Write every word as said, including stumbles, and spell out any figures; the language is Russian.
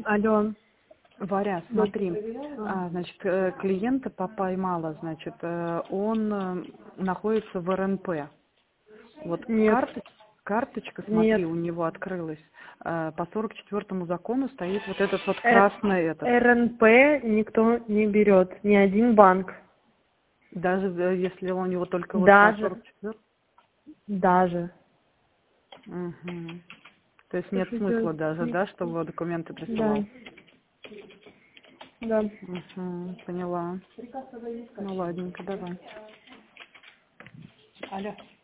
Алло. Варя, смотри, а, значит, э, клиента поймала, значит, э, он э, находится в эр эн пэ. Вот Нет. карты- карточка, Нет. смотри, у него открылась. э, По сорок четвёртому закону стоит вот этот вот Э, красный этот. эр эн пэ никто не берет, ни один банк. Даже э, если у него только вот по Даже, сорок четвёртому. даже. Угу. То есть Что нет ж смысла делать? даже, да, чтобы документы Да. присылал? Да. Угу, поняла. Ну ладненько, давай. Алло.